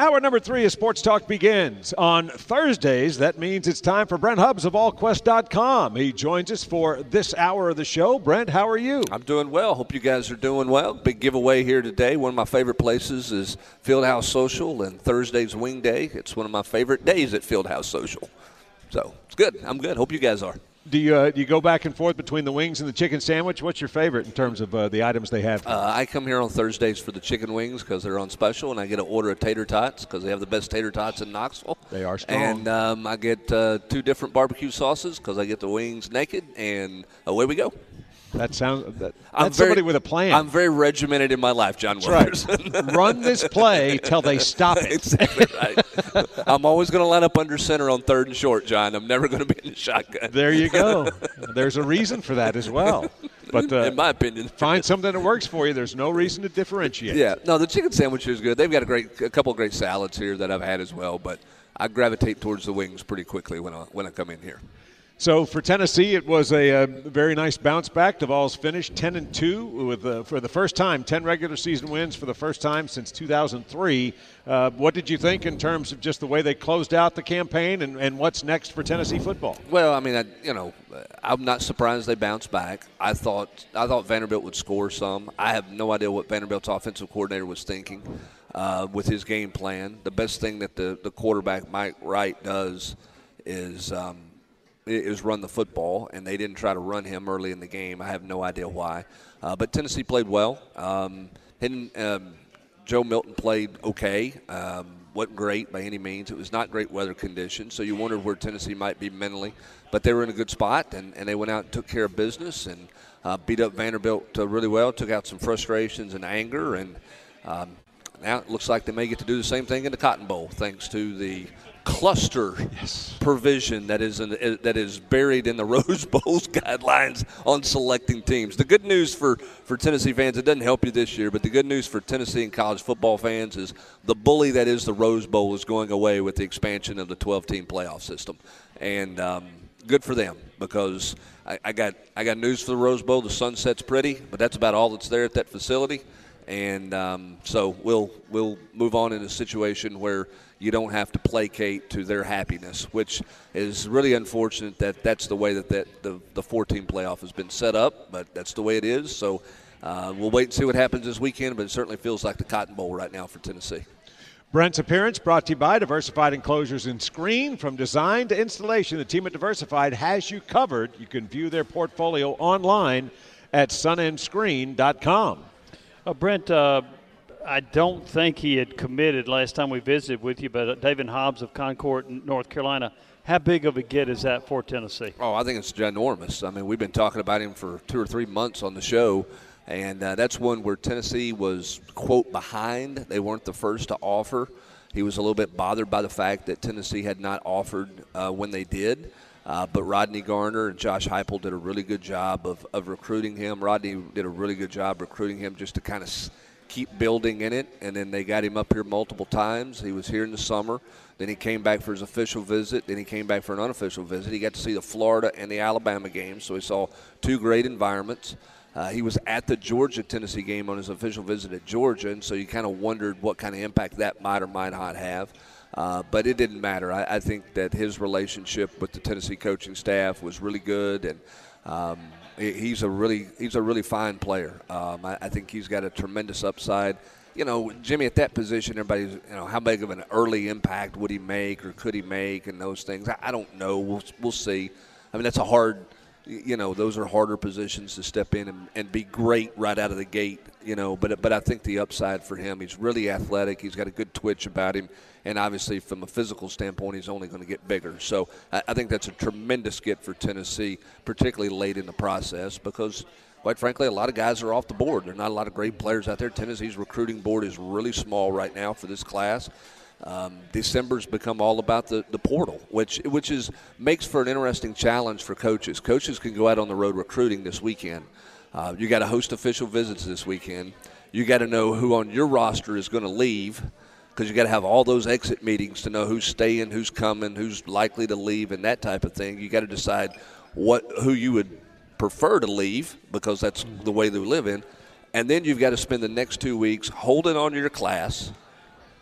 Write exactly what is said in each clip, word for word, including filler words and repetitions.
Hour number three of Sports Talk begins. On Thursdays, that means it's time for Brent Hubbs of all quest dot com. He joins us for this hour of the show. Brent, how are you? I'm doing well. Hope you guys are doing well. Big giveaway here today. One of my favorite places is Fieldhouse Social, and Thursday's Wing Day. It's one of my favorite days at Fieldhouse Social. So it's good. I'm good. Hope you guys are. Do you uh, do you go back and forth between the wings and the chicken sandwich? What's your favorite in terms of uh, the items they have? Uh, I come here on Thursdays for the chicken wings because they're on special, and I get an order of tater tots because they have the best tater tots in Knoxville. They are strong. And um, I get uh, two different barbecue sauces because I get the wings naked, and away we go. That sounds that, I'm that's very, somebody with a plan. I'm very regimented in my life, John That's Waters. Right. Run this play till they stop it. Exactly right. I'm always going to line up under center on third and short, John. I'm never going to be in the shotgun. There you go. There's a reason for that as well. But uh, in my opinion, find something that works for you. There's no reason to differentiate. Yeah. No, the chicken sandwich is good. They've got a great, a couple of great salads here that I've had as well. But I gravitate towards the wings pretty quickly when I when I come in here. So for Tennessee, it was a, a very nice bounce back. Duvall's finished ten and two with uh, for the first time, ten regular season wins for the first time since two thousand three. Uh, what did you think in terms of just the way they closed out the campaign, and, and what's next for Tennessee football? Well, I mean, I, you know, I'm not surprised they bounced back. I thought I thought Vanderbilt would score some. I have no idea what Vanderbilt's offensive coordinator was thinking uh, with his game plan. The best thing that the, the quarterback, Mike Wright, does is um, – is run the football, and they didn't try to run him early in the game. I have no idea why. Uh, but Tennessee played well. Um, and, um, Joe Milton played okay. Um, wasn't great by any means. It was not great weather conditions, so you wondered where Tennessee might be mentally. But they were in a good spot, and, and they went out and took care of business and uh, beat up Vanderbilt uh, really well, took out some frustrations and anger, and um, now it looks like they may get to do the same thing in the Cotton Bowl thanks to the cluster yes. provision that is in, that is buried in the Rose Bowl's guidelines on selecting teams. The good news for, for Tennessee fans, it doesn't help you this year, but the good news for Tennessee and college football fans is the bully that is the Rose Bowl is going away with the expansion of the twelve-team playoff system. And um, good for them because I, I got I got news for the Rose Bowl. The sunset's pretty, but that's about all that's there at that facility. And um, so we'll we'll move on in a situation where you don't have to placate to their happiness, which is really unfortunate that that's the way that, that the, the four-team playoff has been set up, but that's the way it is. So uh, we'll wait and see what happens this weekend, but it certainly feels like the Cotton Bowl right now for Tennessee. Brent's appearance brought to you by Diversified Enclosures and Screen. From design to installation, the team at Diversified has you covered. You can view their portfolio online at sun and screen dot com. Uh, Brent, uh, I don't think he had committed last time we visited with you, but uh, David Hobbs of Concord, North Carolina, how big of a get is that for Tennessee? Oh, I think it's ginormous. I mean, we've been talking about him for two or three months on the show, and uh, that's one where Tennessee was, quote, behind. They weren't the first to offer. He was a little bit bothered by the fact that Tennessee had not offered uh, when they did. Uh, but Rodney Garner and Josh Heupel did a really good job of, of recruiting him. Rodney did a really good job recruiting him just to kind of s- keep building in it, and then they got him up here multiple times. He was here in the summer. Then he came back for his official visit. Then he came back for an unofficial visit. He got to see the Florida and the Alabama games, so he saw two great environments. Uh, he was at the Georgia-Tennessee game on his official visit at Georgia, and so you kind of wondered what kind of impact that might or might not have. Uh, but it didn't matter. I, I think that his relationship with the Tennessee coaching staff was really good, and um, he, he's a really he's a really fine player. Um, I, I think he's got a tremendous upside. You know, Jimmy, at that position, everybody's, you know, how big of an early impact would he make or could he make and those things. I, I don't know. We'll we'll see. I mean, that's a hard. You know, those are harder positions to step in and, and be great right out of the gate, you know. But but I think the upside for him, he's really athletic. He's got a good twitch about him. And obviously from a physical standpoint, he's only going to get bigger. So I, I think that's a tremendous get for Tennessee, particularly late in the process because, quite frankly, a lot of guys are off the board. There are not a lot of great players out there. Tennessee's recruiting board is really small right now for this class. Um, December's become all about the, the portal, which which is makes for an interesting challenge for coaches. Coaches can go out on the road recruiting this weekend. Uh, you got to host official visits this weekend. You got to know who on your roster is going to leave because you got to have all those exit meetings to know who's staying, who's coming, who's likely to leave, and that type of thing. You got to decide what who you would prefer to leave because that's the way they live in. And then you've got to spend the next two weeks holding on to your class,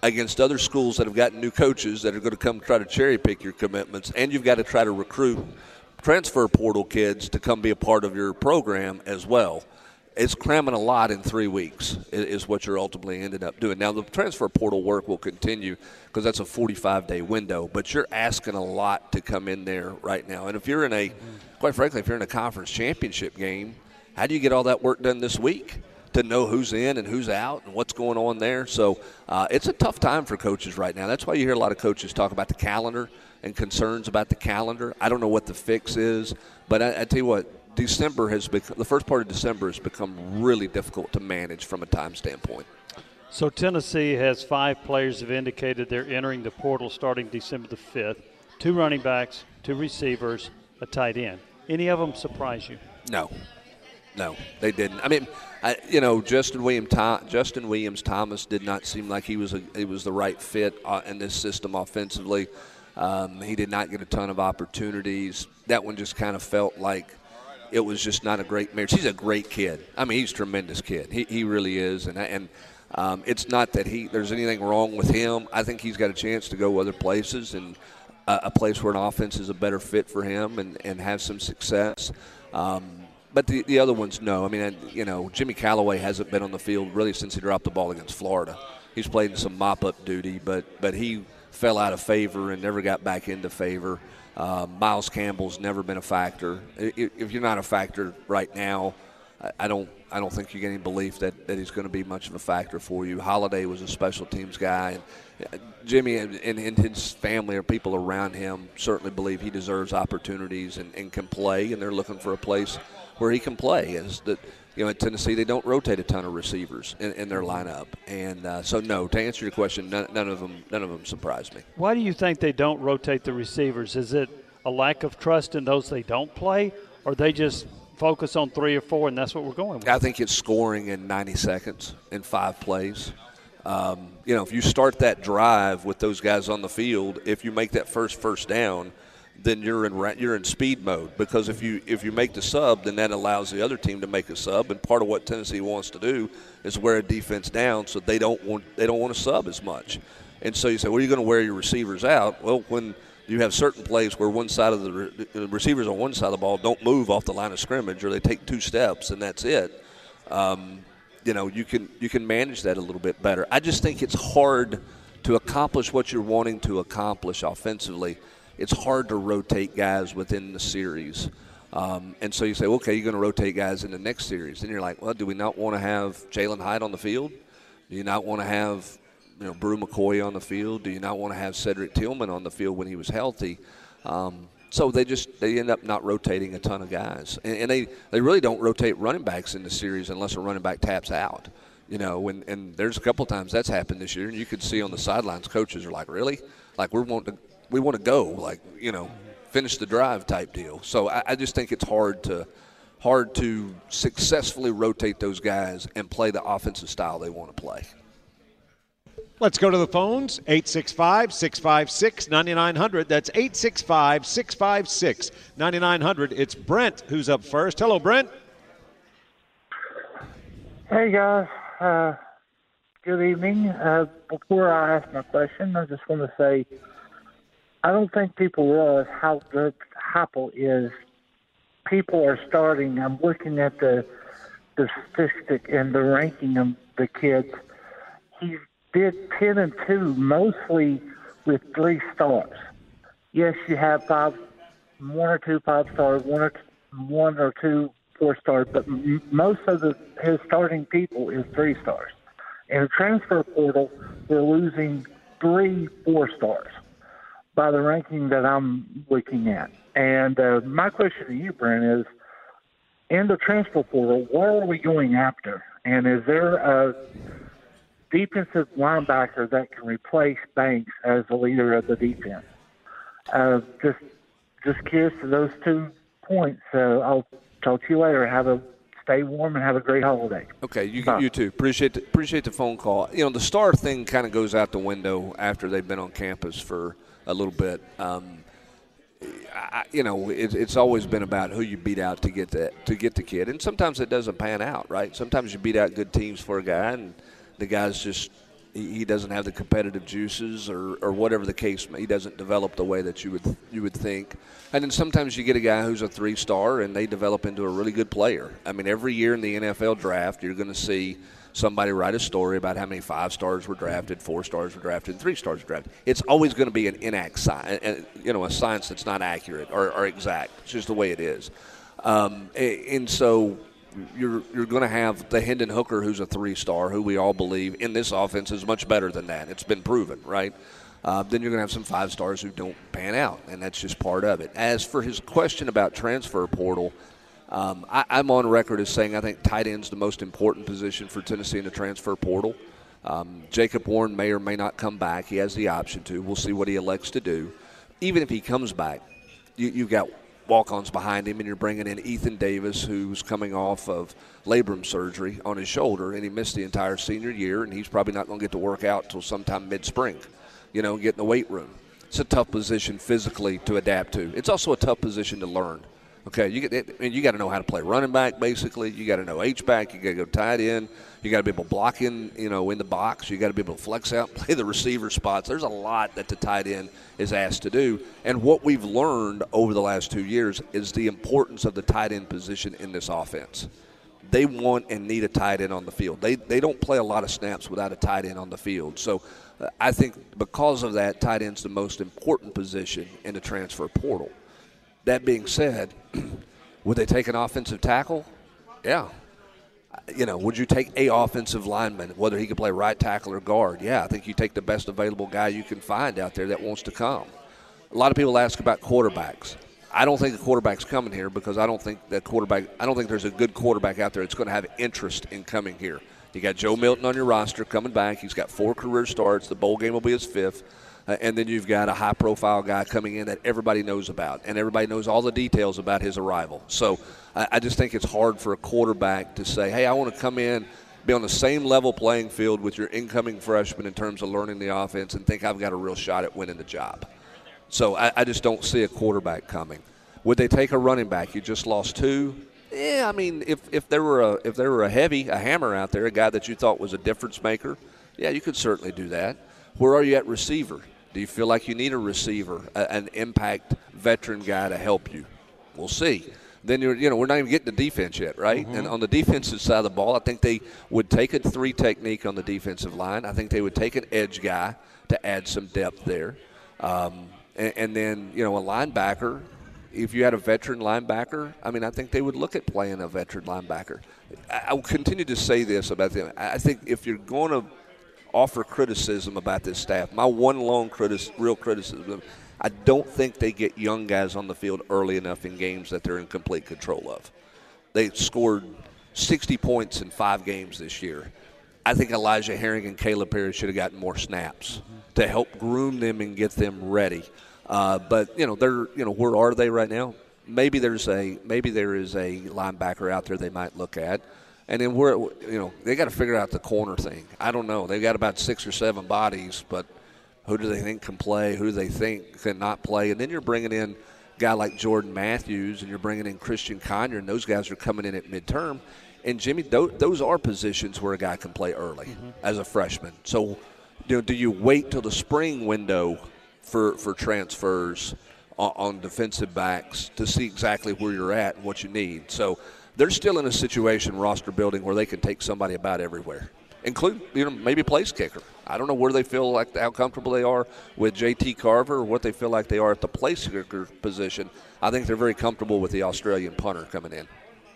against other schools that have gotten new coaches that are going to come try to cherry pick your commitments, and you've got to try to recruit transfer portal kids to come be a part of your program as well. It's cramming a lot in three weeks is what you're ultimately ended up doing. Now, the transfer portal work will continue because that's a forty-five day window, but you're asking a lot to come in there right now. And if you're in a, quite frankly, if you're in a conference championship game, how do you get all that work done this week to know who's in and who's out and what's going on there? So uh, it's a tough time for coaches right now. That's why you hear a lot of coaches talk about the calendar and concerns about the calendar. I don't know what the fix is, but I, I tell you what, December has become, the first part of December has become really difficult to manage from a time standpoint. So Tennessee has five players have indicated they're entering the portal starting December the fifth. Two running backs, two receivers, a tight end. Any of them surprise you? No. No, they didn't. I mean, I, you know, Justin Williams, Justin Williams Thomas did not seem like he was a, he was the right fit uh, in this system offensively. Um, he did not get a ton of opportunities. That one just kind of felt like it was just not a great marriage. He's a great kid. I mean, he's a tremendous kid. He he really is. And and um, it's not that he there's anything wrong with him. I think he's got a chance to go other places and uh, a place where an offense is a better fit for him and, and have some success. Um, but the, the other ones, no. I mean, you know, Jimmy Callaway hasn't been on the field really since he dropped the ball against Florida. He's played in some mop-up duty, but but he fell out of favor and never got back into favor. Uh, Miles Campbell's never been a factor. If you're not a factor right now, I don't I don't think you get any belief that, that he's going to be much of a factor for you. Holiday was a special teams guy. And Jimmy and, and his family or people around him certainly believe he deserves opportunities and, and can play, and they're looking for a place where he can play. Is that, you know, at Tennessee they don't rotate a ton of receivers in, in their lineup, and uh, so no. To answer your question, none, none of them none of them surprised me. Why do you think they don't rotate the receivers? Is it a lack of trust in those they don't play, or they just focus on three or four and that's what we're going with? I think it's scoring in ninety seconds in five plays. Um, you know, if you start that drive with those guys on the field, if you make that first first down, then you're in you're in speed mode, because if you if you make the sub, then that allows the other team to make a sub, and part of what Tennessee wants to do is wear a defense down so they don't want they don't want to sub as much. And so you say, well, are you going to wear your receivers out? Well, when you have certain plays where one side of the, re- the receivers on one side of the ball don't move off the line of scrimmage, or they take two steps and that's it. Um, you know, you can you can manage that a little bit better. I just think it's hard to accomplish what you're wanting to accomplish offensively. It's hard to rotate guys within the series. Um, and so you say, okay, you're going to rotate guys in the next series. Then you're like, well, do we not want to have Jalen Hyde on the field? Do you not want to have, you know, Brew McCoy on the field? Do you not want to have Cedric Tillman on the field when he was healthy? Um, so they just they end up not rotating a ton of guys. And, and they, they really don't rotate running backs in the series unless a running back taps out. You know, and, and there's a couple of times that's happened this year, and you could see on the sidelines coaches are like, really? Like, we want to we want to go, like, you know, finish the drive type deal. So I, I just think it's hard to hard to successfully rotate those guys and play the offensive style they want to play. Let's go to the phones, eight six five, six five six, nine nine zero zero. That's eight six five, six five six, nine nine zero zero. It's Brent who's up first. Hello, Brent. Hey, guys. Uh, good evening. Uh, before I ask my question, I just want to say I don't think people realize how good Heupel is. People are starting. I'm looking at the, the statistic and the ranking of the kids. He did ten and two, mostly with three stars. Yes, you have five, one or two five stars, one or two, one or two four stars, but m- most of the his starting people is three stars. In the transfer portal, we're losing three four stars by the ranking that I'm looking at. And uh, my question to you, Brent, is in the transfer portal, what are we going after? And is there a defensive linebacker that can replace Banks as the leader of the defense? Uh, just just curious to those two points. Uh, I'll talk to you later. Have a stay warm and have a great holiday. Okay, you you too. Appreciate the, appreciate the phone call. You know, the star thing kind of goes out the window after they've been on campus for a little bit. Um, I, you know, it, it's always been about who you beat out to get that to get the kid, and sometimes it doesn't pan out, right? Sometimes you beat out good teams for a guy, and the guy's just he, he doesn't have the competitive juices or, or whatever the case may. He doesn't develop the way that you would you would think. And then sometimes you get a guy who's a three-star and they develop into a really good player. I mean, every year in the N F L draft, you're going to see somebody write a story about how many five stars were drafted, four stars were drafted, and three stars were drafted. It's always going to be an inact science, you know, a science that's not accurate or, or exact. It's just the way it is. Um, and so you're you're going to have the Hendon Hooker, who's a three-star, who we all believe in this offense is much better than that. It's been proven, right? Uh, then you're going to have some five stars who don't pan out, and that's just part of it. As for his question about transfer portal, um, I, I'm on record as saying I think tight end's the most important position for Tennessee in the transfer portal. Um, Jacob Warren may or may not come back. He has the option to. We'll see what he elects to do. Even if he comes back, you, you've got walk-ons behind him, and you're bringing in Ethan Davis, who's coming off of labrum surgery on his shoulder, and he missed the entire senior year, and he's probably not going to get to work out until sometime mid-spring. You know, get in the weight room. It's a tough position physically to adapt to. It's also a tough position to learn. Okay, you get, I mean, you got to know how to play running back, basically. You got to know H-back. You got to go tight end. You got to be able to block in, you know, in the box. You got to be able to flex out, play the receiver spots. There's a lot that the tight end is asked to do. And what we've learned over the last two years is the importance of the tight end position in this offense. They want and need a tight end on the field. They they don't play a lot of snaps without a tight end on the field. So uh, I think because of that, tight end's the most important position in the transfer portal. That being said, would they take an offensive tackle? Yeah. You know, would you take a offensive lineman, whether he could play right tackle or guard? Yeah, I think you take the best available guy you can find out there that wants to come. A lot of people ask about quarterbacks. I don't think the quarterback's coming here because I don't think that quarterback. I don't think there's a good quarterback out there that's going to have interest in coming here. You got Joe Milton on your roster coming back. He's got four career starts. The bowl game will be his fifth. Uh, and then you've got a high-profile guy coming in that everybody knows about, and everybody knows all the details about his arrival. So I, I just think it's hard for a quarterback to say, hey, I want to come in, be on the same level playing field with your incoming freshman in terms of learning the offense and think I've got a real shot at winning the job. So I, I just don't see a quarterback coming. Would they take a running back? You just lost two. Yeah, I mean, if, if there were a if there were a heavy, a hammer out there, a guy that you thought was a difference maker, yeah, you could certainly do that. Where are you at receiver? Do you feel like you need a receiver, a, an impact veteran guy to help you? We'll see. Then you're, you know, we're not even getting to defense yet, right? Mm-hmm. And on the defensive side of the ball, I think they would take a three technique on the defensive line. I think they would take an edge guy to add some depth there. Um, and, and then, you know, a linebacker, if you had a veteran linebacker, I mean, I think they would look at playing a veteran linebacker. I, I will continue to say this about them. I think if you're going to offer criticism about this staff, my one long critis- real criticism, I don't think they get young guys on the field early enough in games that they're in complete control of. They scored sixty points in five games this year. I think Elijah Herring and Caleb Perry should have gotten more snaps mm-hmm. to help groom them and get them ready. Uh, but you know, they're you know where are they right now? Maybe there's a maybe there is a linebacker out there they might look at, and then we're you know they got to figure out the corner thing. I don't know. They've got about six or seven bodies, but who do they think can play? Who do they think can not play? And then you're bringing in a guy like Jordan Matthews, and you're bringing in Christian Conyer, and those guys are coming in at midterm. And Jimmy, those are positions where a guy can play early mm-hmm. as a freshman. So, you know, do you wait till the spring window for for transfers on, on defensive backs to see exactly where you're at and what you need? So they're still in a situation, roster building, where they can take somebody about everywhere, include you know maybe place kicker. I don't know where they feel like how comfortable they are with J T Carver or what they feel like they are at the place kicker position. I think they're very comfortable with the Australian punter coming in.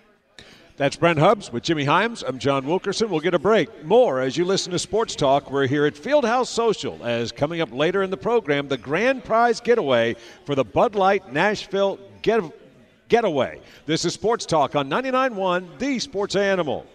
That's Brent Hubbs with Jimmy Hyams. I'm John Wilkerson. We'll get a break. More as you listen to Sports Talk. We're here at Fieldhouse Social, as coming up later in the program, the grand prize getaway for the Bud Light Nashville get- Getaway. This is Sports Talk on ninety-nine point one, the Sports Animal.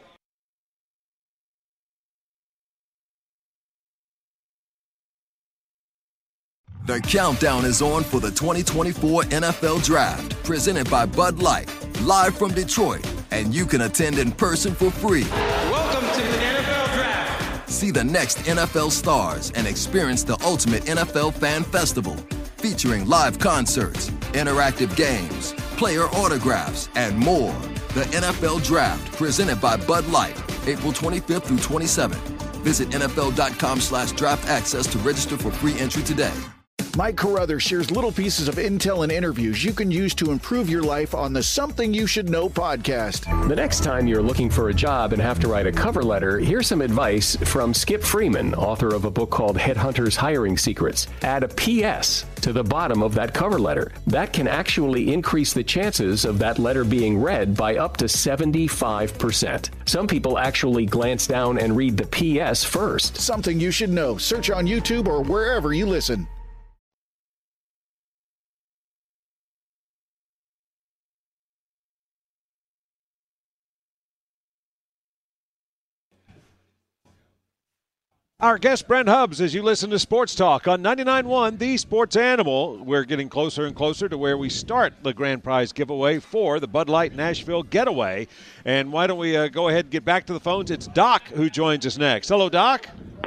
The countdown is on for the twenty twenty-four N F L Draft, presented by Bud Light, live from Detroit, and you can attend in person for free. Welcome to the N F L Draft. See the next N F L stars and experience the ultimate N F L fan festival, featuring live concerts, interactive games, player autographs, and more. The N F L Draft, presented by Bud Light, April twenty-fifth through twenty-seventh. Visit N F L dot com slash draft access to register for free entry today. Mike Carruthers shares little pieces of intel and interviews you can use to improve your life on the Something You Should Know podcast. The next time you're looking for a job and have to write a cover letter, here's some advice from Skip Freeman, author of a book called Headhunters Hiring Secrets. Add a P S to the bottom of that cover letter. That can actually increase the chances of that letter being read by up to seventy-five percent. Some people actually glance down and read the P S first. Something You Should Know. Search on YouTube or wherever you listen. Our guest, Brent Hubbs, as you listen to Sports Talk on ninety-nine point one, The Sports Animal. We're getting closer and closer to where we start the grand prize giveaway for the Bud Light Nashville Getaway. And why don't we uh, go ahead and get back to the phones? It's Doc who joins us next. Hello, Doc.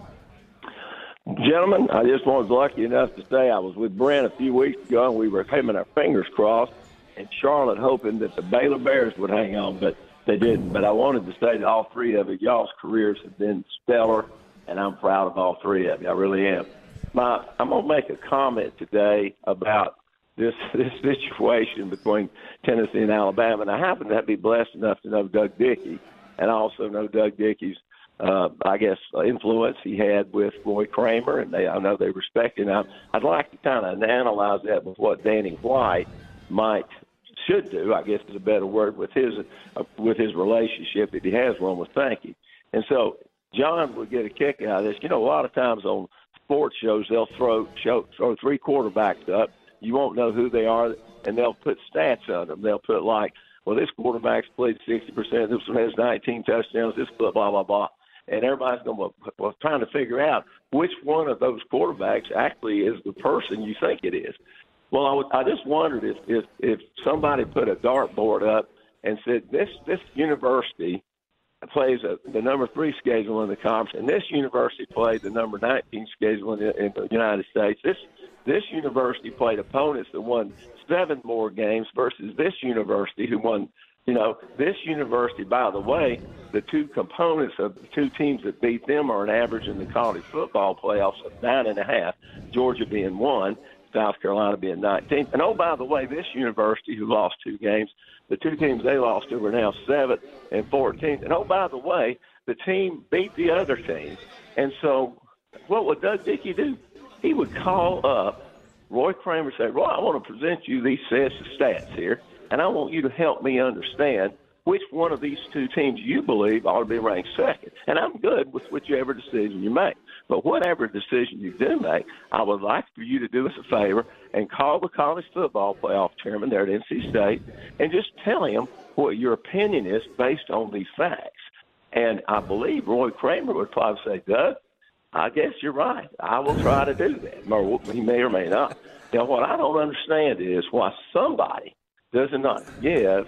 Gentlemen, I just was lucky enough to say I was with Brent a few weeks ago, and we were having our fingers crossed in Charlotte hoping that the Baylor Bears would hang on, but they didn't. But I wanted to say that all three of you, y'all's careers have been stellar, and I'm proud of all three of you. I really am. My, I'm going to make a comment today about this this situation between Tennessee and Alabama. And I happen to be blessed enough to know Doug Dickey, and I also know Doug Dickey's, uh, I guess, influence he had with Roy Kramer, and they, I know they respect him. Now, I'd like to kind of analyze that with what Danny White might should do, I guess is a better word, with his uh, with his relationship that he has one with Sankey. And so John would get a kick out of this. You know, a lot of times on sports shows, they'll throw show, throw three quarterbacks up. You won't know who they are, and they'll put stats on them. They'll put like, well, this quarterback's played sixty percent. This one has nineteen touchdowns. This blah, blah, blah, blah. And everybody's going to, well, trying to figure out which one of those quarterbacks actually is the person you think it is. Well, I, would, I just wondered if, if, if somebody put a dartboard up and said, this this university plays a, the number three schedule in the conference, and this university played the number nineteen schedule in the, in the United States. This this university played opponents that won seven more games versus this university who won, you know, this university, by the way, the two components of the two teams that beat them are an average in the college football playoffs of nine and a half, Georgia being one, South Carolina being nineteen. And, oh, by the way, this university who lost two games, the two teams they lost to were now seventh and fourteenth. And, oh, by the way, the team beat the other team. And so what would Doug Dickey do? He would call up Roy Kramer and say, Roy, I want to present you these sets of stats here, and I want you to help me understand which one of these two teams you believe ought to be ranked second. And I'm good with whichever decision you make. But whatever decision you do make, I would like for you to do us a favor and call the college football playoff chairman there at N C State and just tell him what your opinion is based on these facts. And I believe Roy Kramer would probably say, Doug, I guess you're right. I will try to do that. Or he may or may not. Now, what I don't understand is why somebody does not give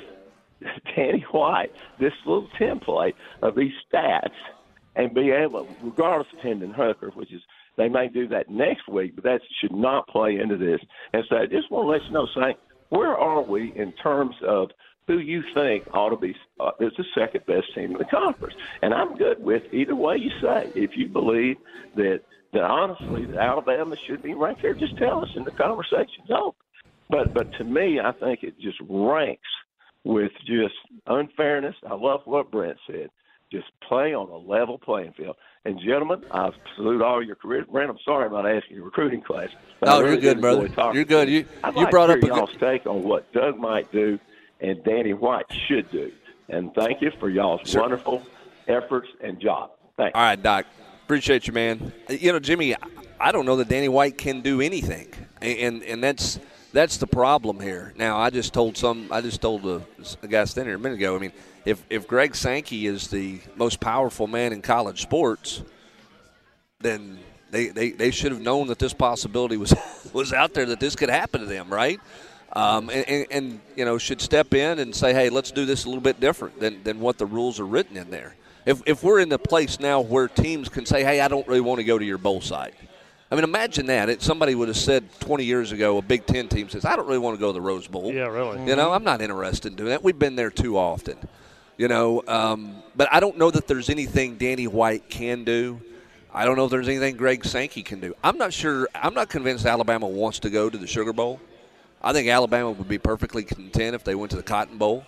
Danny White this little template of these stats and be able, regardless of Hendon Hooker, which is they may do that next week, but that should not play into this. And so I just want to let you know, Saint, where are we in terms of who you think ought to be uh, is the second best team in the conference? And I'm good with either way you say. If you believe that, that honestly, that Alabama should be ranked there, just tell us and the conversation's over. But, but to me, I think it just ranks with just unfairness. I love what Brent said. Just play on a level playing field. And, gentlemen, I salute all your careers. Brent, I'm sorry about asking your recruiting class. No, really you're good, brother. You're good. You, I'd you like brought to up a hear y'all's good... take on what Doug might do and Danny White should do. And thank you for y'all's sure. wonderful efforts and job. Thanks. All right, Doc. Appreciate you, man. You know, Jimmy, I don't know that Danny White can do anything. And and that's that's the problem here. Now, I just told some I just told a, a guy standing here a minute ago, I mean, if if Greg Sankey is the most powerful man in college sports, then they, they, they should have known that this possibility was was out there, that this could happen to them, right? Um, and, and, and, you know, should step in and say, hey, let's do this a little bit different than, than what the rules are written in there. If if we're in the place now where teams can say, hey, I don't really want to go to your bowl site. I mean, imagine that. It, somebody would have said twenty years ago, a Big Ten team says, I don't really want to go to the Rose Bowl. Yeah, really. You know, I'm not interested in doing that. We've been there too often. You know, um, but I don't know that there's anything Danny White can do. I don't know if there's anything Greg Sankey can do. I'm not sure. I'm not convinced Alabama wants to go to the Sugar Bowl. I think Alabama would be perfectly content if they went to the Cotton Bowl.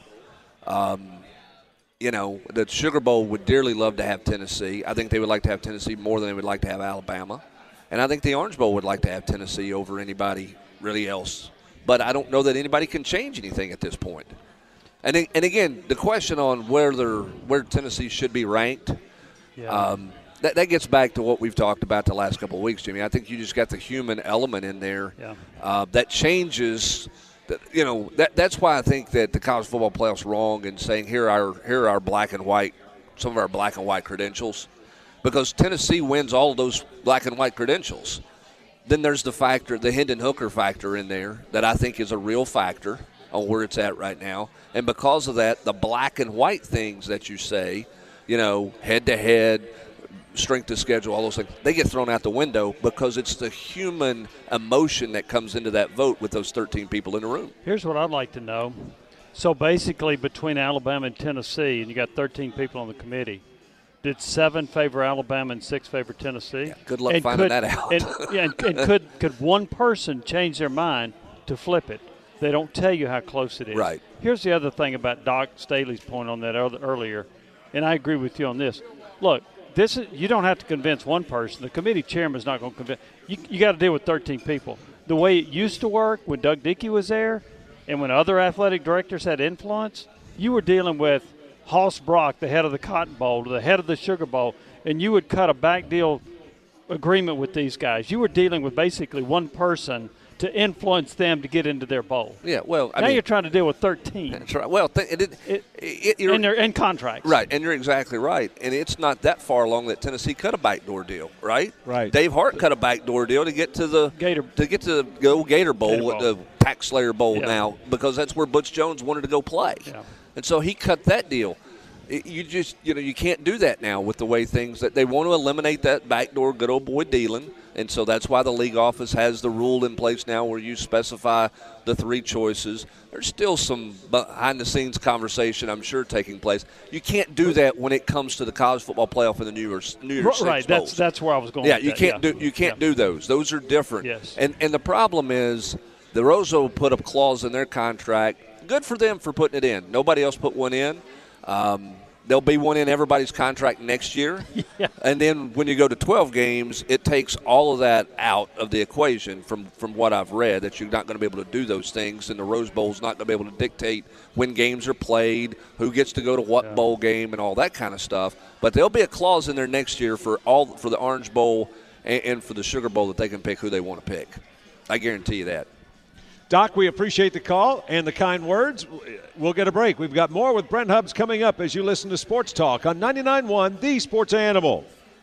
Um, you know, the Sugar Bowl would dearly love to have Tennessee. I think they would like to have Tennessee more than they would like to have Alabama. And I think the Orange Bowl would like to have Tennessee over anybody really else. But I don't know that anybody can change anything at this point. And and again, the question on where they're, where Tennessee should be ranked, yeah. um, that, that gets back to what we've talked about the last couple of weeks, Jimmy. I think you just got the human element in there yeah. uh, that changes. That, you know, that that's why I think that the college football playoff's wrong in saying here are here are our black and white, some of our black and white credentials, because Tennessee wins all of those black and white credentials. Then there's the factor, the Hendon Hooker factor in there that I think is a real factor on where it's at right now. And because of that, the black and white things that you say, you know, head-to-head, strength of schedule, all those things, they get thrown out the window because it's the human emotion that comes into that vote with those thirteen people in the room. Here's what I'd like to know. So basically between Alabama and Tennessee, and you got thirteen people on the committee, did seven favor Alabama and six favor Tennessee? Yeah, good luck and finding could, that out. and, yeah, and, and could could one person change their mind to flip it? They don't tell you how close it is. Right. Here's the other thing about Doc Staley's point on that earlier, and I agree with you on this. Look, this is, you don't have to convince one person. The committee chairman is not going to convince. You, you got to deal with thirteen people. The way it used to work when Doug Dickey was there and when other athletic directors had influence, you were dealing with Hoss Brock, the head of the Cotton Bowl, the head of the Sugar Bowl, and you would cut a back deal agreement with these guys. You were dealing with basically one person to influence them to get into their bowl. Yeah, well, I now mean, you're trying to deal with thirteen. That's right. Well, th- it, it, it, it, and, they're, and contracts. Right, and you're exactly right. And it's not that far along that Tennessee cut a backdoor deal, right? Right. Dave Hart cut a backdoor deal to get to the Gator to get to the go Gator Bowl, Gator with Bowl. the Tax Slayer Bowl Yeah. now, because that's where Butch Jones wanted to go play, Yeah. and so he cut that deal. It, you just you know you can't do that now with the way things that they want to eliminate that backdoor good old boy dealing. And so that's why the league office has the rule in place now where you specify the three choices. There's still some behind-the-scenes conversation, I'm sure, taking place. You can't do that when it comes to the college football playoff and the New Year's New Year's Right, Six right. bowls. That's that's where I was going. Yeah, with you that. can't yeah. do you can't yeah. do those. Those are different. Yes. And and the problem is the Rozo put a clause in their contract. Good for them for putting it in. Nobody else put one in. Um, There'll be one in everybody's contract next year. Yeah. And then when you go to twelve games, it takes all of that out of the equation from, from what I've read, that you're not going to be able to do those things, and the Rose Bowl's not going to be able to dictate when games are played, who gets to go to what Yeah. bowl game, and all that kind of stuff. But there'll be a clause in there next year for all for the Orange Bowl and, and for the Sugar Bowl that they can pick who they want to pick. I guarantee you that. Doc, we appreciate the call and the kind words. We'll get a break. We've got more with Brent Hubbs coming up as you listen to Sports Talk on ninety-nine point one, The Sports Animal.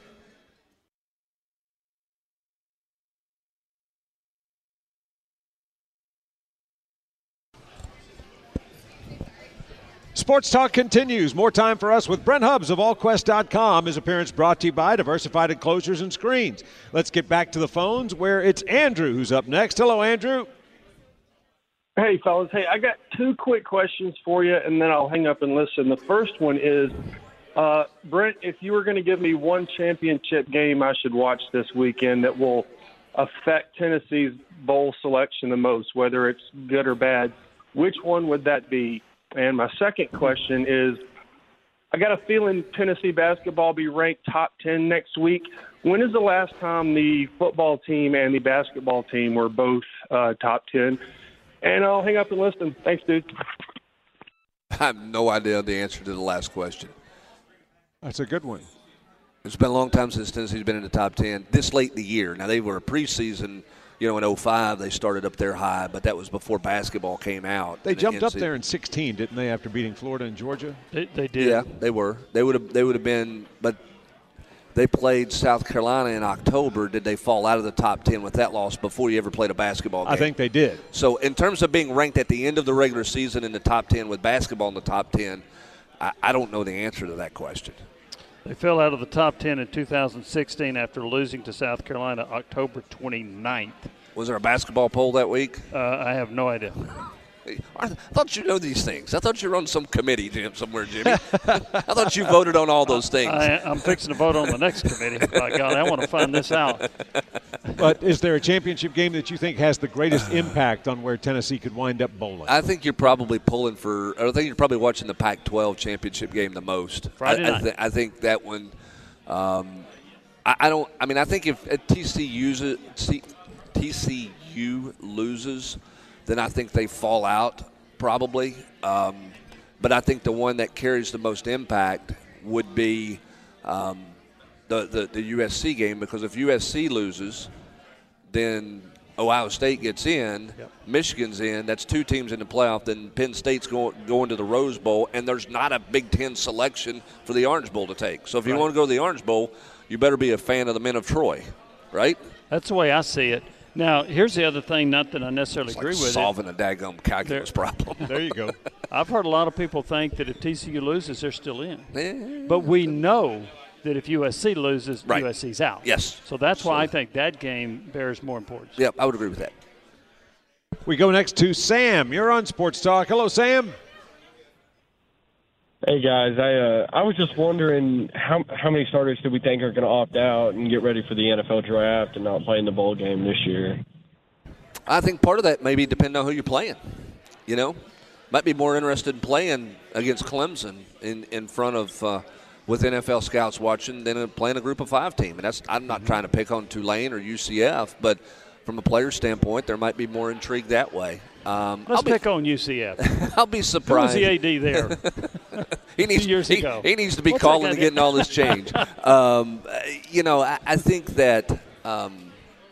Sports Talk continues. More time for us with Brent Hubbs of all quest dot com. His appearance brought to you by Diversified Enclosures and Screens. Let's get back to the phones where it's Andrew who's up next. Hello, Andrew. Hey, fellas. Hey, I got two quick questions for you, and then I'll hang up and listen. The first one is, uh, Brent, if you were going to give me one championship game I should watch this weekend that will affect Tennessee's bowl selection the most, whether it's good or bad, which one would that be? And my second question is, I got a feeling Tennessee basketball will be ranked top ten next week. When is the last time the football team and the basketball team were both uh, top ten? And I'll hang up and listen. Thanks, dude. I have no idea the answer to the last question. That's a good one. It's been a long time since Tennessee's been in the top ten this late in the year. Now, they were a preseason, you know, in oh five. They started up there high, but that was before basketball came out. They jumped the up there in sixteen, didn't they, after beating Florida and Georgia? They, they did. Yeah, they were. They would have. They would have been, but they played South Carolina in October. Did they fall out of the top ten with that loss before you ever played a basketball game? I think they did. So in terms of being ranked at the end of the regular season in the top ten with basketball in the top ten, I, I don't know the answer to that question. They fell out of the top ten in two thousand sixteen after losing to South Carolina October twenty-ninth. Was there a basketball poll that week? Uh, I have no idea. I thought you know these things. I thought you were on some committee, Jim, somewhere, Jimmy. I thought you voted on all those things. I, I'm fixing to vote on the next committee. By God, I want to find this out. But is there a championship game that you think has the greatest impact on where Tennessee could wind up bowling? I think you're probably pulling for – I think you're probably watching the Pac twelve championship game the most. Friday I, night. I, th- I think that one um, – I, I don't – I mean, I think if T C uses, T C U loses, then I think they fall out probably. Um, but I think the one that carries the most impact would be um, the, the, the U S C game, because if U S C loses, then Ohio State gets in, yep. Michigan's in, that's two teams in the playoff, then Penn State's going, going to the Rose Bowl, and there's not a Big Ten selection for the Orange Bowl to take. So if you right. want to go to the Orange Bowl, you better be a fan of the Men of Troy, right? That's the way I see it. Now, here's the other thing, not that I necessarily it's agree like with solving it. a daggum calculus there, problem. There you go. I've heard a lot of people think that if T C U loses, they're still in. Yeah. But we know that if U S C loses, right. U S C's out. Yes. So that's so, why I think that game bears more importance. Yep, I would agree with that. We go next to Sam. You're on Sports Talk. Hello, Sam. Hey, guys. I uh, I was just wondering how how many starters do we think are going to opt out and get ready for the N F L draft and not play in the bowl game this year? I think part of that maybe depend on who you're playing. You know, might be more interested in playing against Clemson in, in front of uh, with N F L scouts watching than playing a Group of Five team. And that's I'm not trying to pick on Tulane or U C F, but from a player standpoint, there might be more intrigue that way. Um, Let's I'll be, pick on U C F. I'll be surprised. Who was the A D there? he needs years he, ago. he needs to be What's calling and getting all this change. um, you know, I, I think that um,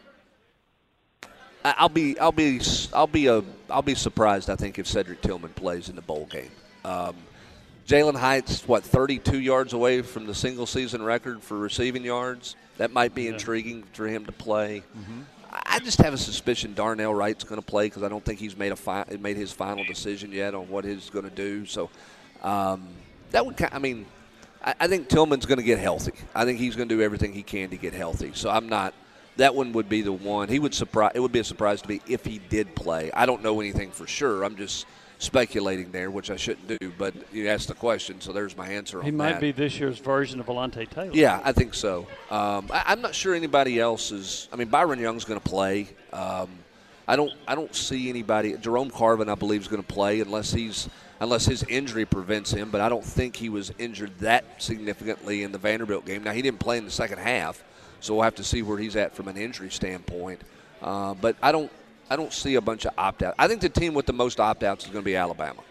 I, I'll be I'll be I'll be a I'll be surprised. I think if Cedric Tillman plays in the bowl game. Um, Jalen Hyatt's what thirty-two yards away from the single season record for receiving yards. That might be yeah. intriguing for him to play. Mm-hmm. I just have a suspicion Darnell Wright's going to play because I don't think he's made a fi- made his final decision yet on what he's going to do. So um, that would, I mean, I, I think Tillman's going to get healthy. I think he's going to do everything he can to get healthy. So I'm not. That one would be the one. He would surprise. It would be a surprise to me if he did play. I don't know anything for sure. I'm just speculating there, which I shouldn't do. But you asked the question, so there's my answer on that. He might be this year's version of Alontae Taylor. Yeah, I think so. Um, I, I'm not sure anybody else is. I mean, Byron Young's going to play. Um, I don't. I don't see anybody. Jerome Carvin, I believe, is going to play unless he's unless his injury prevents him. But I don't think he was injured that significantly in the Vanderbilt game. Now he didn't play in the second half, so we'll have to see where he's at from an injury standpoint. Uh, but I don't. I don't see a bunch of opt-outs. I think the team with the most opt-outs is going to be Alabama.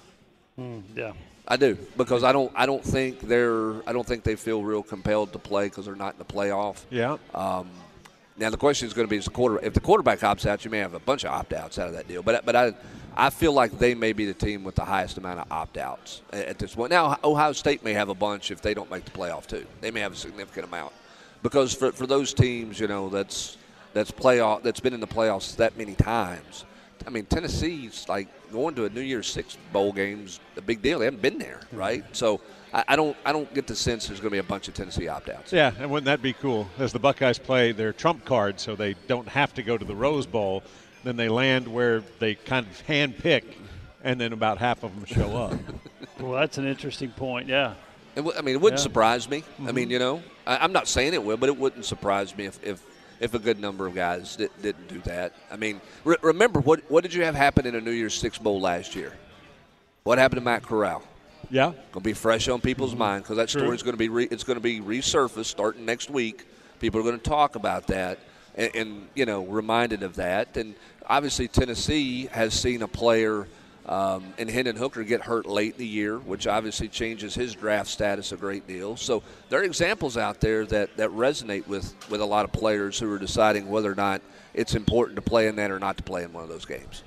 Mm, yeah, I do, because I don't. I don't think they're. I don't think they feel real compelled to play because they're not in the playoff. Yeah. Um, now the question is going to be: is the quarter? If the quarterback opts out, you may have a bunch of opt-outs out of that deal. But but I, I feel like they may be the team with the highest amount of opt-outs at this point. Now Ohio State may have a bunch if they don't make the playoff too. They may have a significant amount, because for for those teams, you know, that's. That's playoff. That's been in the playoffs that many times. I mean, Tennessee's like going to a New Year's Six bowl game's a big deal. They haven't been there, right? So I, I don't. I don't get the sense there's going to be a bunch of Tennessee opt-outs. Yeah, and wouldn't that be cool? As the Buckeyes play their trump card, so they don't have to go to the Rose Bowl. Then they land where they kind of hand-pick, and then about half of them show up. Well, that's an interesting point. Yeah. It w- I mean, it wouldn't yeah. surprise me. Mm-hmm. I mean, you know, I, I'm not saying it will, but it wouldn't surprise me if. if If a good number of guys did, didn't do that. I mean, re- remember, what what did you have happen in a New Year's Six bowl last year? What happened to Matt Corral? Yeah. Going to be fresh on people's mm-hmm. mind because that True. story is going to be re- it's going to be resurfaced starting next week. People are going to talk about that and, and, you know, reminded of that. And obviously Tennessee has seen a player um, in Hendon Hooker get hurt late in the year, which obviously changes his draft status a great deal. So there are examples out there that, that resonate with, with a lot of players who are deciding whether or not it's important to play in that or not to play in one of those games.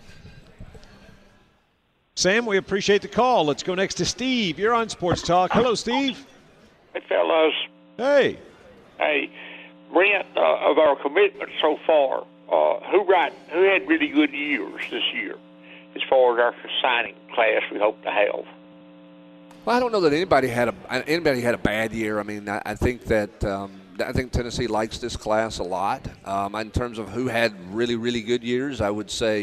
Sam, we appreciate the call. Let's go next to Steve. You're on Sports Talk. Hello, Steve. Hey, fellas. Hey. Hey, Brent, uh, of our commitment so far, uh, who right, who had really good years this year as far as our signing class we hope to have? Well, I don't know that anybody had a anybody had a bad year. I mean, I, I think that um, I think Tennessee likes this class a lot. Um, in terms of who had really really good years, I would say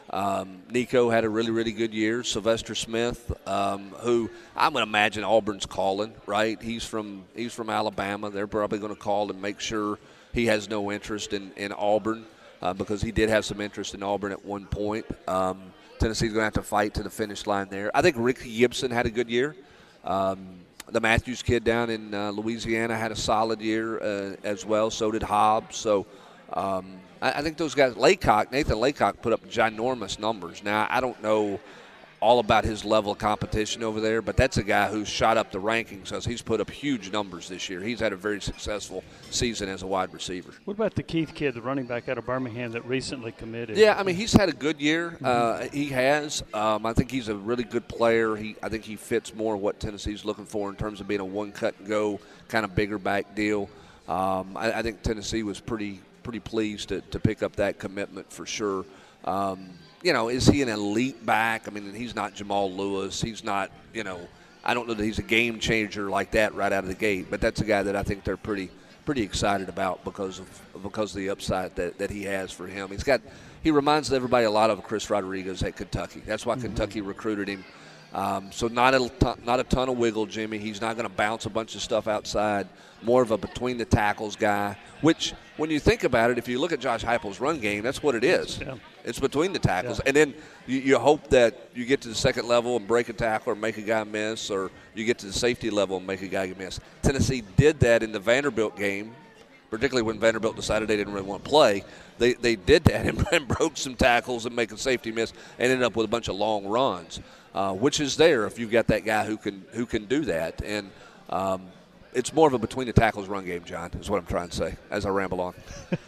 Um, Nico had a really, really good year. Sylvester Smith, um, who I'm going to imagine Auburn's calling, right? He's from he's from Alabama. They're probably going to call and make sure he has no interest in, in Auburn uh, because he did have some interest in Auburn at one point. Um, Tennessee's going to have to fight to the finish line there. I think Ricky Gibson had a good year. Um, the Matthews kid down in uh, Louisiana had a solid year uh, as well. So did Hobbs. So um, I, I think those guys, Laycock, Nathan Laycock put up ginormous numbers. Now, I don't know all about his level of competition over there, but that's a guy who's shot up the rankings because he's put up huge numbers this year. He's had a very successful season as a wide receiver. What about the Keith kid, the running back out of Birmingham that recently committed? Yeah, I mean, he's had a good year. Uh, he has. Um, I think he's a really good player. He, I think he fits more what Tennessee's looking for in terms of being a one-cut-and-go kind of bigger back deal. Um, I, I think Tennessee was pretty pretty pleased to, to pick up that commitment for sure. Um, You know, is he an elite back? I mean, he's not Jamal Lewis. He's not, you know, I don't know that he's a game changer like that right out of the gate. But that's a guy that I think they're pretty pretty excited about because of because of the upside that, that he has for him. He's got he reminds everybody a lot of Chris Rodriguez at Kentucky. That's why mm-hmm. Kentucky recruited him. Um, so not a ton, not a ton of wiggle, Jimmy. He's not going to bounce a bunch of stuff outside. More of a between the tackles guy, which when you think about it, if you look at Josh Heupel's run game, that's what it is. Yeah. It's between the tackles. Yeah. And then you, you hope that you get to the second level and break a tackle or make a guy miss, or you get to the safety level and make a guy miss. Tennessee did that in the Vanderbilt game, particularly when Vanderbilt decided they didn't really want to play. They they did that and, and broke some tackles and make a safety miss and ended up with a bunch of long runs, uh, which is there if you've got that guy who can who can do that. And um, it's more of a between the tackles run game, John, is what I'm trying to say as I ramble on.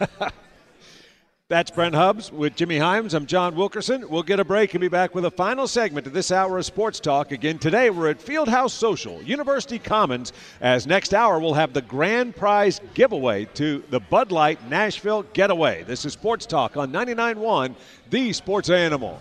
That's Brent Hubbs with Jimmy Hyams. I'm John Wilkerson. We'll get a break and be back with a final segment of this hour of Sports Talk. Again, today we're at Fieldhouse Social, University Commons, as next hour we'll have the grand prize giveaway to the Bud Light Nashville Getaway. This is Sports Talk on ninety-nine point one, the Sports Animal.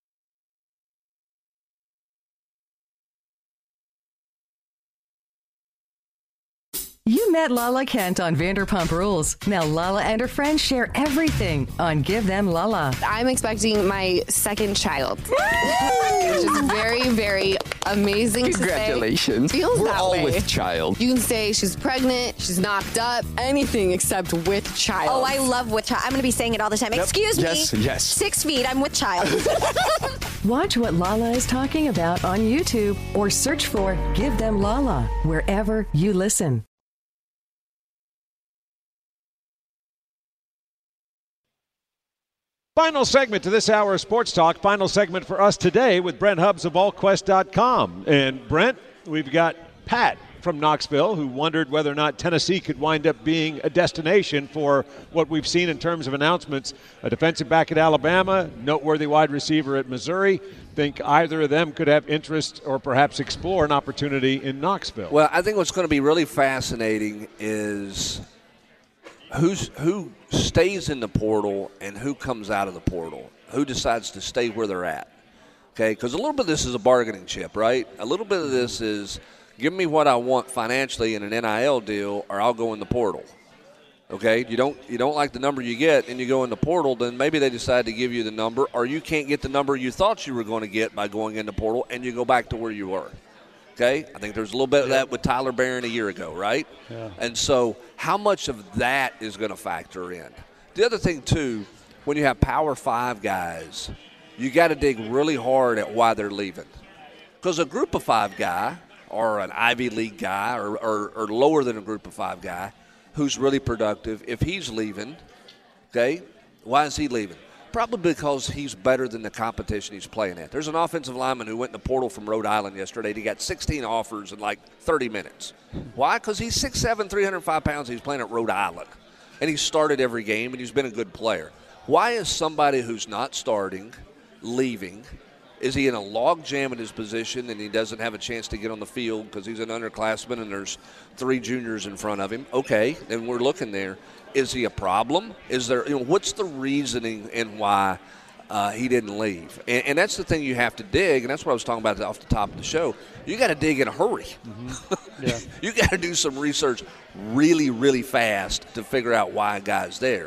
You met Lala Kent on Vanderpump Rules. Now Lala and her friends share everything on Give Them Lala. I'm expecting my second child, which is very, very amazing. Congratulations. To say. Feels We're that all way. with child. You can say she's pregnant, she's knocked up, anything except with child. Oh, I love with child. I'm going to be saying it all the time. Yep. Excuse me. Yes, yes. Six feet, I'm with child. Watch what Lala is talking about on YouTube or search for Give Them Lala wherever you listen. Final segment to this hour of Sports Talk. Final segment for us today with Brent Hubbs of all quest dot com. And Brent, we've got Pat from Knoxville who wondered whether or not Tennessee could wind up being a destination for what we've seen in terms of announcements. A defensive back at Alabama, noteworthy wide receiver at Missouri. Think either of them could have interest or perhaps explore an opportunity in Knoxville. Well, I think what's going to be really fascinating is who's who stays in the portal and who comes out of the portal, who decides to stay where they're at, okay? Because a little bit of this is a bargaining chip, right? A little bit of this is give me what I want financially in an N I L deal or I'll go in the portal, okay? You don't you don't like the number you get and you go in the portal, then maybe they decide to give you the number, or you can't get the number you thought you were going to get by going in the portal and you go back to where you were. Okay, I think there's a little bit of that with Tyler Barron a year ago, right? Yeah. And so how much of that is going to factor in? The other thing, too, when you have Power Five guys, you got to dig really hard at why they're leaving. Because a Group of Five guy or an Ivy League guy or, or, or lower than a Group of Five guy who's really productive, if he's leaving, okay, why is he leaving? Probably because he's better than the competition he's playing at. There's an offensive lineman who went in the portal from Rhode Island yesterday. He got sixteen offers in like thirty minutes. Why? Because he's six seven, three hundred five pounds. He's playing at Rhode Island. And he's started every game, and he's been a good player. Why is somebody who's not starting leaving? Is he in a log jam in his position and he doesn't have a chance to get on the field because he's an underclassman and there's three juniors in front of him? Okay, then we're looking there. Is he a problem? Is there, you know, what's the reasoning and why uh, he didn't leave? And, and that's the thing you have to dig, and that's what I was talking about off the top of the show. You got to dig in a hurry. Mm-hmm. Yeah. You got to do some research really, really fast to figure out why a guy's there.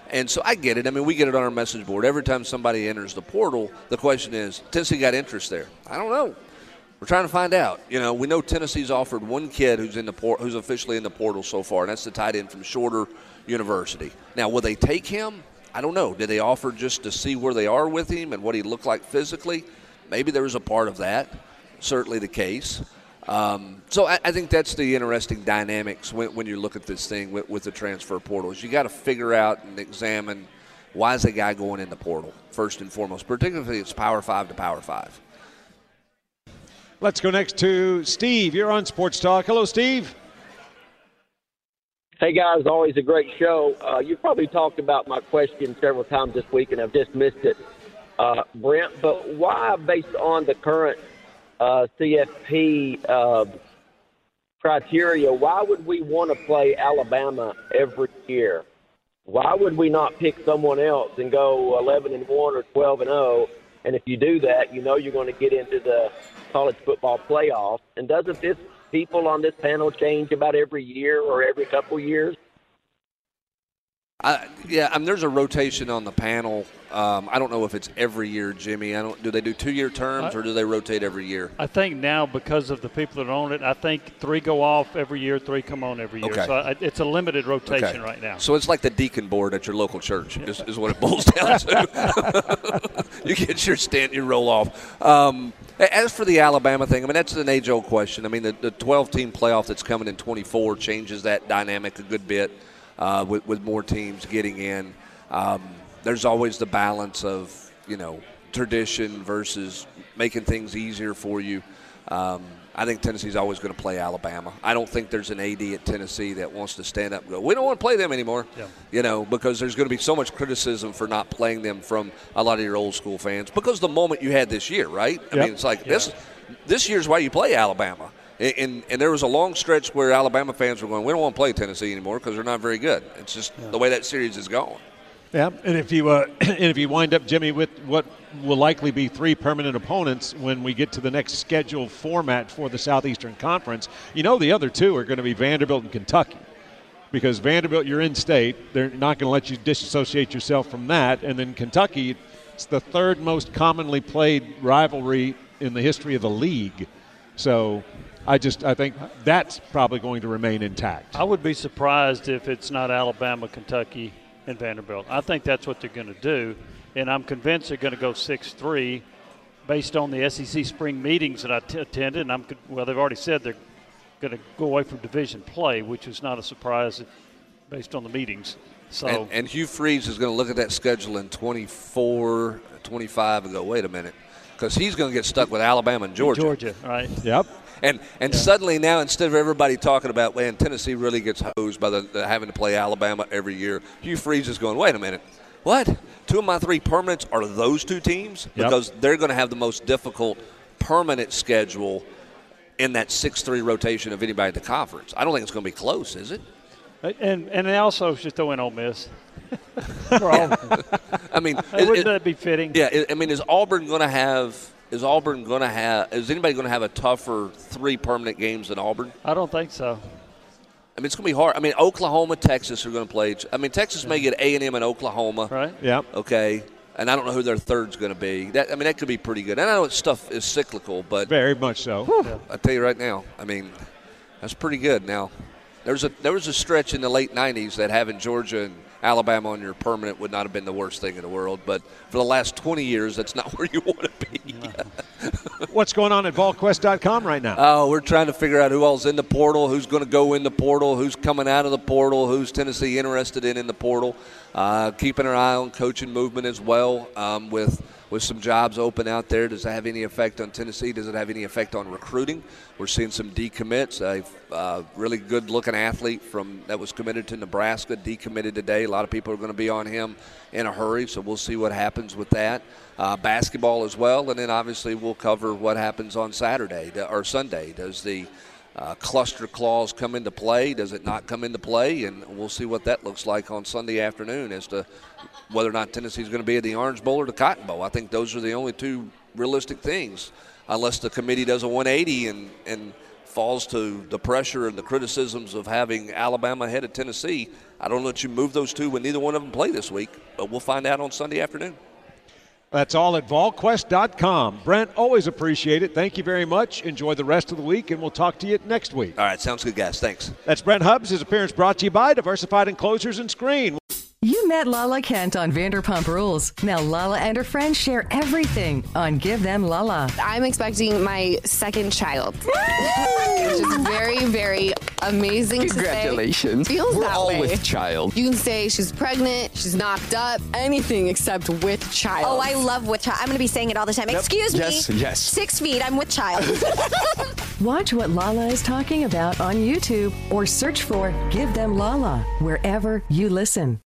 And so I get it. I mean, we get it on our message board. Every time somebody enters the portal, the question is, Tennessee got interest there? I don't know. We're trying to find out. You know, we know Tennessee's offered one kid who's in the port, who's officially in the portal so far, and that's the tight end from Shorter University. Now, will they take him? I don't know. Did they offer just to see where they are with him and what he looked like physically? Maybe there was a part of that. Certainly the case. Um, so I, I think that's the interesting dynamics when, when you look at this thing with, with the transfer portals. You got to figure out and examine, why is a guy going in the portal first and foremost, particularly if it's Power Five to Power Five. Let's go next to Steve. You're on Sports Talk. Hello, Steve. Hey, guys. Always a great show. Uh, you've probably talked about my question several times this week, and I've just missed it, uh, Brent. But why, based on the current uh, C F P uh, criteria, why would we want to play Alabama every year? Why would we not pick someone else and go eleven and one or twelve and oh? And if you do that, you know you're going to get into the college football playoff. And doesn't this people on this panel change about every year or every couple years? Uh, yeah, I mean, there's a rotation on the panel. Um, I don't know if it's every year, Jimmy. I don't. Do they do two-year terms or do they rotate every year? I think now, because of the people that own it, I think three go off every year, three come on every year. Okay. So I, it's a limited rotation Okay. right now. So it's like the deacon board at your local church is, is what it boils down to. You get your stand, you roll off. Um, as for the Alabama thing, I mean, that's an age-old question. I mean, the, the twelve-team playoff that's coming in twenty-four changes that dynamic a good bit. Uh, with, with more teams getting in. Um, there's always the balance of, you know, tradition versus making things easier for you. Um, I think Tennessee's always going to play Alabama. I don't think there's an A D at Tennessee that wants to stand up and go, we don't want to play them anymore, yeah. you know, because there's going to be so much criticism for not playing them from a lot of your old school fans because the moment you had this year, right? I Yep. mean, it's like Yeah. this this year's why you play Alabama. And, and there was a long stretch where Alabama fans were going, we don't want to play Tennessee anymore because they're not very good. It's just yeah. the way that series is going. Yeah, and if you uh, and if you wind up, Jimmy, with what will likely be three permanent opponents when we get to the next scheduled format for the Southeastern Conference, you know the other two are going to be Vanderbilt and Kentucky. Because Vanderbilt, you're in state. They're not going to let you disassociate yourself from that. And then Kentucky, it's the third most commonly played rivalry in the history of the league. So I just I think that's probably going to remain intact. I would be surprised if it's not Alabama, Kentucky, and Vanderbilt. I think that's what they're going to do, and I'm convinced they're going to go six three based on the S E C spring meetings that I t- attended. And I'm well, they've already said they're going to go away from division play, which is not a surprise based on the meetings. So and, and Hugh Freeze is going to look at that schedule in twenty-four, twenty-five and go, wait a minute, because he's going to get stuck with Alabama and Georgia. Georgia, right? Yep. And and Yeah. suddenly now, instead of everybody talking about, man, Tennessee really gets hosed by the, the having to play Alabama every year, Hugh Freeze is going, wait a minute, what? Two of my three permanents are those two teams? Yep. Because they're going to have the most difficult permanent schedule in that six three rotation of anybody in the conference. I don't think it's going to be close, is it? And and they also should throw in Ole Miss. For all, I mean, wouldn't it- that be fitting? Yeah, it- I mean, is Auburn going to have – Is Auburn going to have? Is anybody going to have a tougher three permanent games than Auburn? I don't think so. I mean, it's going to be hard. I mean, Oklahoma, Texas are going to play. I mean, Texas may get A and M and Oklahoma. Right. Yeah. Okay. And I don't know who their third's going to be. That I mean, that could be pretty good. And I know it's stuff is cyclical, but Very much so. whew, I tell you right now, I mean, that's pretty good. Now, there's a there was a stretch in the late nineties that having Georgia and Alabama on your permanent would not have been the worst thing in the world. But for the last twenty years, that's not where you want to be. What's going on at Vol Quest dot com right now? Oh, we're trying to figure out who all's in the portal, who's going to go in the portal, who's coming out of the portal, who's Tennessee interested in in the portal. Uh, keeping our eye on coaching movement as well um, with with some jobs open out there. Does that have any effect on Tennessee? Does it have any effect on recruiting? We're seeing some decommits. A uh, really good-looking athlete from that was committed to Nebraska, decommitted today. A lot of people are going to be on him in a hurry, so we'll see what happens with that. Uh, basketball as well, and then obviously we'll cover what happens on Saturday or Sunday. Does the uh, cluster clause come into play? Does it not come into play? And we'll see what that looks like on Sunday afternoon as to whether or not Tennessee's going to be at the Orange Bowl or the Cotton Bowl. I think those are the only two realistic things, unless the committee does a one eighty and, and falls to the pressure and the criticisms of having Alabama ahead of Tennessee, I don't let you move those two when neither one of them play this week, but we'll find out on Sunday afternoon. That's all at vol quest dot com. Brent, always appreciate it. Thank you very much. Enjoy the rest of the week, and we'll talk to you next week. All right, sounds good, guys. Thanks. That's Brent Hubbs. His appearance brought to you by Diversified Enclosures and Screen. You met Lala Kent on Vanderpump Rules. Now Lala and her friends share everything on Give Them Lala. I'm expecting my second child. Which is very, very amazing Congratulations. to say. Feels We're that all way. with child. You can say she's pregnant, she's knocked up, anything except with child. Oh, I love with child. I'm going to be saying it all the time. Yep. Excuse Yes, me. yes. Six feet. I'm with child. Watch what Lala is talking about on YouTube or search for Give Them Lala wherever you listen.